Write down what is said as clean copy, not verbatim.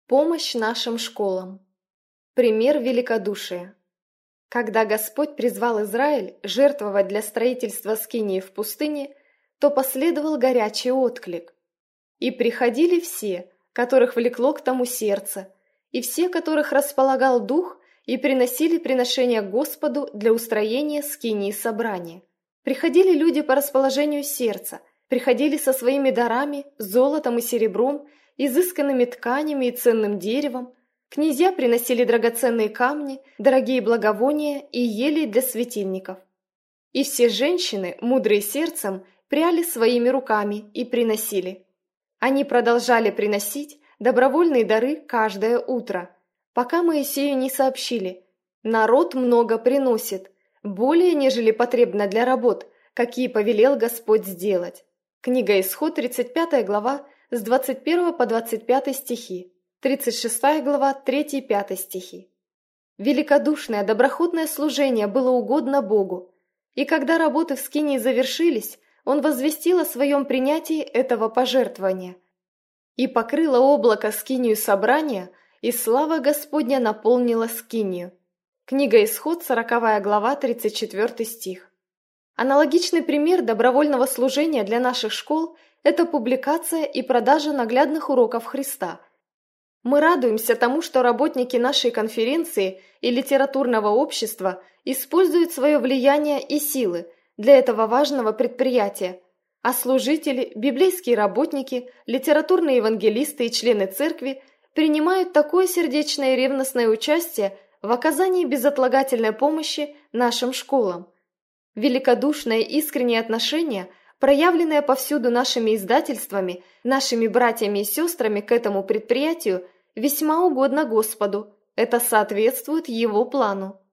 Помощь нашим школам. Пример великодушия. Когда Господь призвал Израиль жертвовать для строительства скинии в пустыне, то последовал горячий отклик. И приходили все, которых влекло к тому сердце, и все, которых располагал дух, и приносили приношения Господу для устроения скинии собрания. Приходили люди по расположению сердца, приходили со своими дарами, золотом и серебром, изысканными тканями и ценным деревом. Князья приносили драгоценные камни, дорогие благовония и ели для светильников. И все женщины, мудрые сердцем, пряли своими руками и приносили. Они продолжали приносить добровольные дары каждое утро, пока Моисею не сообщили: «Народ много приносит, более, нежели потребно для работ, какие повелел Господь сделать». Книга Исход, 35 глава, с 21 по 25 стихи, 36 глава, 3-5 стихи. Великодушное, доброхотное служение было угодно Богу, и когда работы в скинии завершились, Он возвестил о своем принятии этого пожертвования. «И покрыло облако скинию собрания, и слава Господня наполнила скинию». Книга Исход, 40 глава, 34 стих. Аналогичный пример добровольного служения для наших школ – это публикация и продажа наглядных уроков Христа. Мы радуемся тому, что работники нашей конференции и литературного общества используют свое влияние и силы для этого важного предприятия, а служители, библейские работники, литературные евангелисты и члены церкви принимают такое сердечное и ревностное участие в оказании безотлагательной помощи нашим школам. Великодушное и искреннее отношение, проявленное повсюду нашими издательствами, нашими братьями и сестрами к этому предприятию, весьма угодно Господу. Это соответствует Его плану.